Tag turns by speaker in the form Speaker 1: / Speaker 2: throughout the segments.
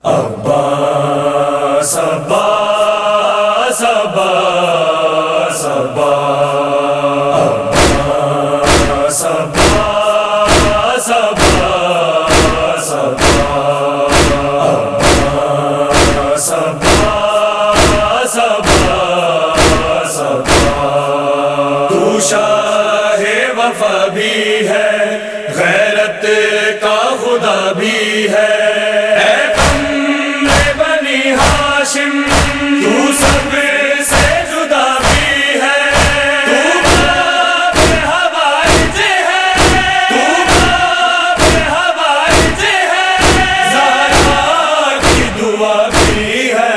Speaker 1: عباس عباس عباس عباس عباس عباس عباس عباس عباس تو شاہ وفا بھی ہے، غیرت کا خدا بھی ہے، تو سب سے جدا بھی ہے، تو باب حوائج ہے، تو باب حوائج ہے، زہرا کی دعا بھی ہے،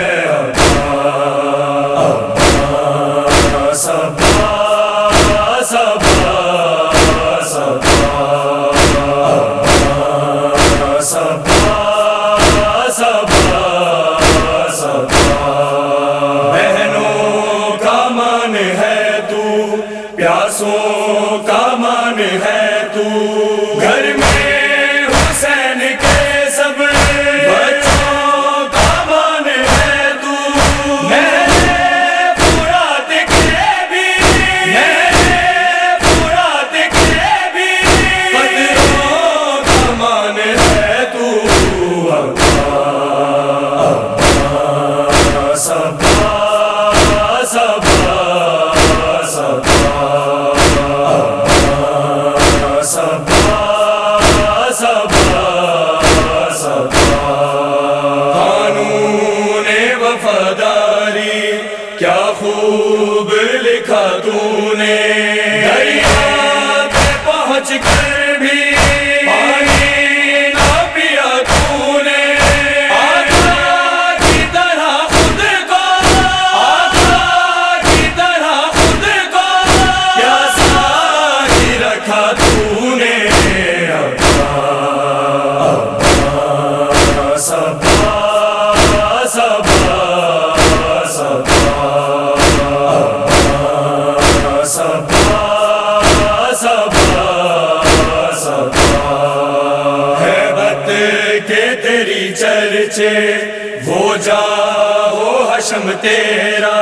Speaker 1: عباس عباس عباس عباس عباس عباس بہنوں کا مان ہے تو، پیاسوں کا مان ہے تو، گھر میں حسین کے سب بچوں کا مان ہے تو، میرے فرات کے بھی، میرے فرات کے بھی قطروں کا مان ہے تو، عباس عباس عباس عباس عباس عباس قانون وفاداری کیا خوب لکھا تو نے، دریا پہ پہنچ کر بھی پانی نہ پیا تو نے، عباس عباس عباس عباس عباس ہیبت کے تیری چرچے، وہ جاؤ حشم تیرا،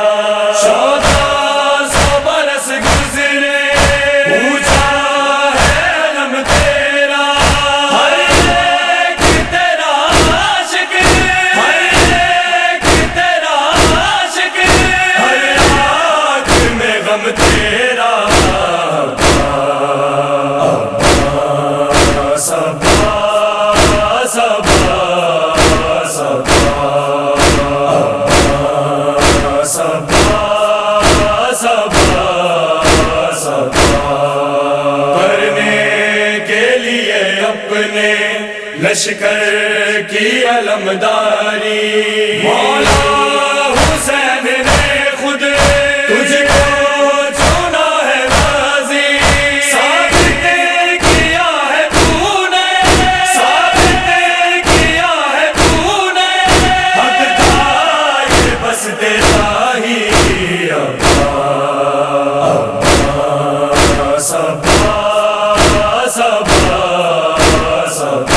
Speaker 1: 1400 برس گزرے، پوچھا ہے علم تیرا، ہر ایک تیرا عاشق، ہر ایک تیرا عاشق، ہر آنکھ میں غم تیرا، عباس عباس عباس عباس عباس عباس کرنے کے لیے اپنے لشکر کی علمداری، مولا حسین نے خود تجھ کو چنا ہے غازی، ثابت کیا ہے تو نے، ثابت کیا ہے تو نے، حق تھا یہ بس تیرا ہی، عباس عباس عباس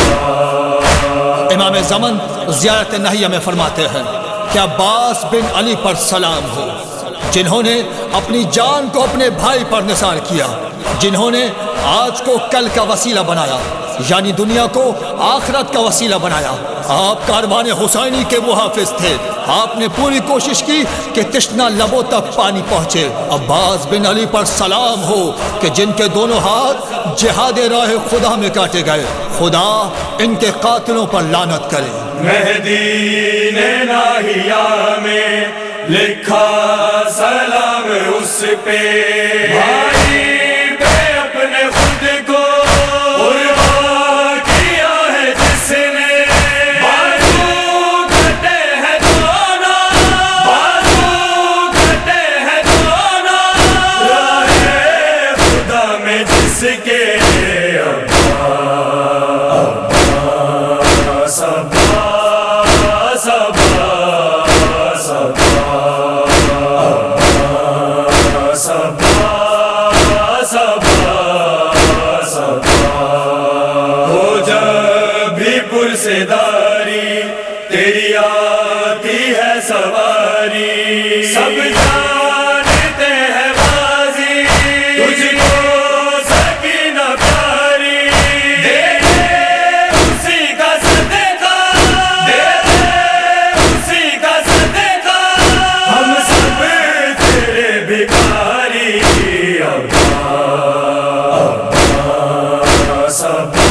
Speaker 2: امام زمن زیارت نہیہ میں فرماتے ہیں کہ عباس بن علی پر سلام ہو، جنہوں نے اپنی جان کو اپنے بھائی پر نثار کیا، جنہوں نے آج کو کل کا وسیلہ بنایا، یعنی دنیا کو آخرت کا وسیلہ بنایا۔ آپ کاروان حسینی کے وہ حافظ تھے، آپ نے پوری کوشش کی کہ تشنا لبوں تک پانی پہنچے۔ عباس بن علی پر سلام ہو کہ جن کے دونوں ہاتھ جہاد راہ خدا میں کاٹے گئے، خدا ان کے قاتلوں پر لعنت کرے۔
Speaker 1: مہدی نے ناہیہ میں لکھا سلام اس پہ، بھائی پہ اپنے خود کو قربان کیا ہے جس نے، بازو کٹے ہیں دونوں، بازو کٹے ہیں دونوں، راہ خدا میں جس کے، عباس عباس عباس عباس عباس تیری آتی ہے سواری سب جانتے ہیں بازی تجھ کو سکینہ پیاری دے دے اسی کا صدقہ دے دے اسی کا صدقہ ہم سب تیرے بھکاری ابا ابا سب